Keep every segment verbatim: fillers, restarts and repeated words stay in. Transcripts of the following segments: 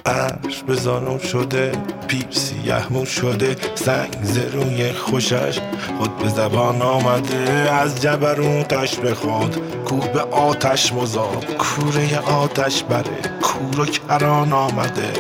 عرش به زانو شده، پیر سیه مو شده، سنگ زروی خوشش خود به زبان آمده. از جبروتش به خود کوه به آتش مذاب، کوره آتش بره کور و کران آمده.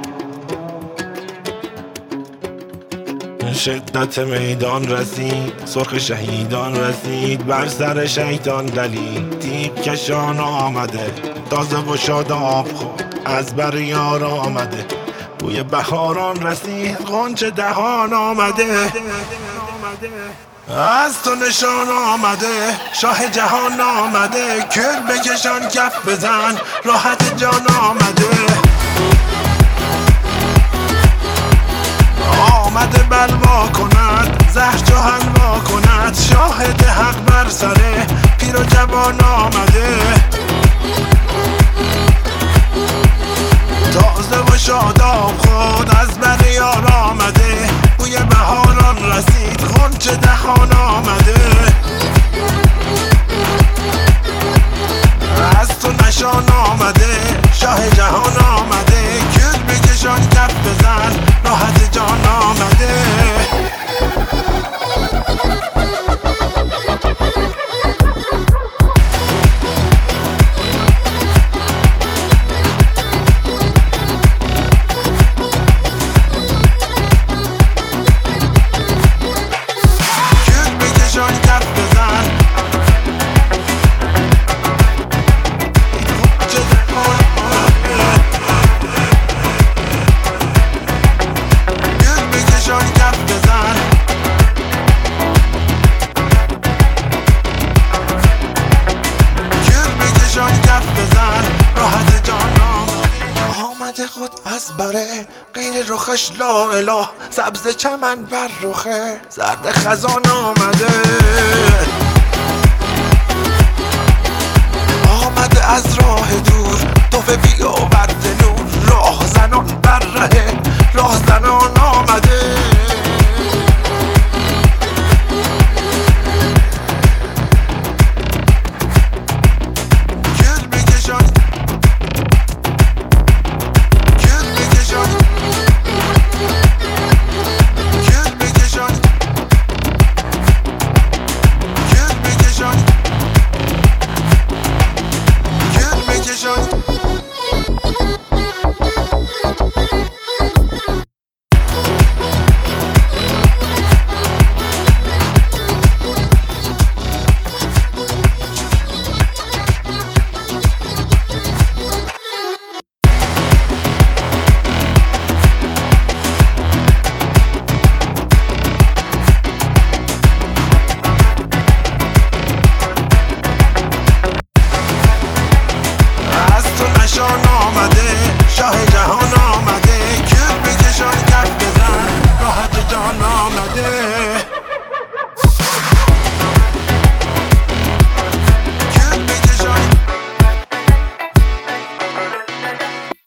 شدت میدان رسید، سرخ شهیدان رسید، بر سر شیطان دلید تیغ کشان آمده. تازه و شاداب خود از بر یار آمده، بوی بهاران رسید غنچه دهان آمده. از تو نشان آمده، شاه جهان آمده، کل بکشان کف بزن راحت جان آمده. آمده بلوا کند، زهر چو حلوا کند، شاهد حق بر سره پیر و جوان آمده. تازه و شاداب خود از بر یار آمده، بوی بهاران رسید غنچه دهان آمده. از تو نشان آمده، شاه جهان آمده، کل بکشان کف بزن راحت جان آمده. خود از بره غیر رخش لا اله، سبز چمن بر رخه زرد خزان آمده.